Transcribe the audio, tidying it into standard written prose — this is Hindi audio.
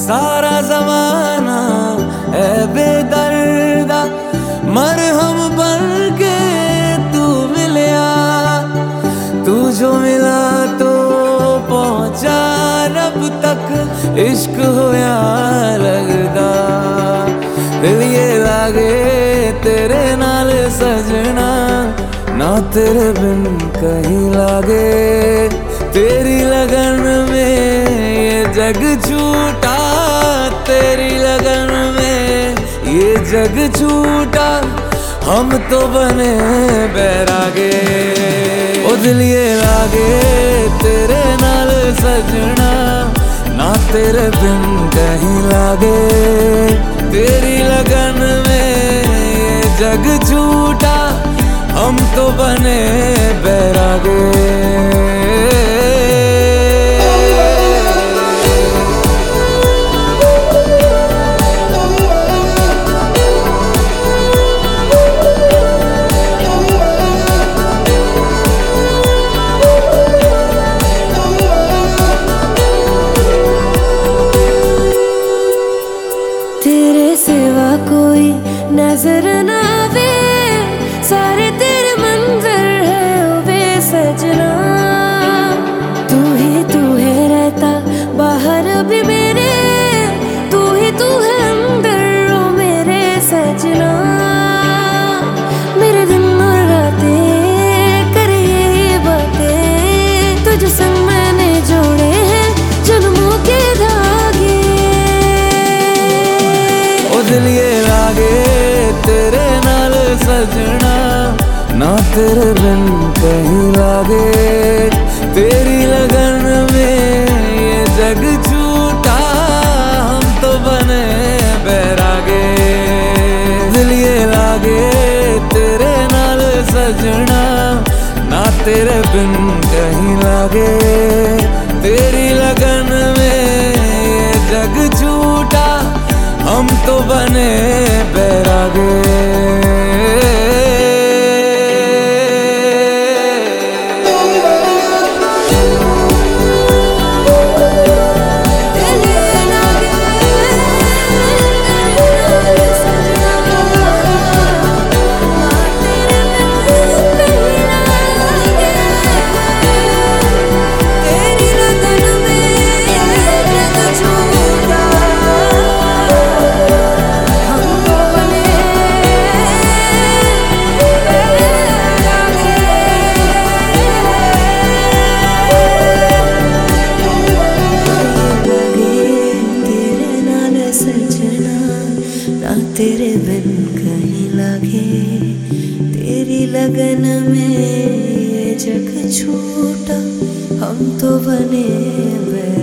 सारा जमाना है बेदर्दा, मरहम बन के तू मिलिया। तू जो मिला तो पहुंचा रब तक, इश्क होया लगदा। दिल ये लागे तेरे नाल सजना, ना तेरे बिन कहीं लागे। तेरी लगन में ये जग छूटा, तेरी लगन में ये जग छूटा। हम तो बने बैरागे, ओ दिल ये लागे तेरे नाल सजना, ना तेरे बिन कहीं लागे। तेरी लगन में ये जग छूटा, हम तो बने बैरागे। तेरे सिवा कोई नजर ना आवे, सारे तेरे मंजर है ओ वे सजना। तू है रहता बाहर भी मेरे, तू है अंदर ओ मेरे सजना। मेरे दिन और रातें करे ये बातें, तुझ संग मैंने जोड़े हैं जन्मों के धागे। ओ दिल ये लागे तेरे नाल सजना, ना तेरे बिन कहीं लागे। तेरी लगन में ये जग छूटा, हम तो बने बैरागे। दिल ये लागे तेरे नाल सजना, ना तेरे बिन कहीं लागे। तेरी लगन में ये जग छूटा, हम तो बने बैरागे। तेरे बिन कहीं लागे, तेरी लगन में ये जग छूटा, हम तो बने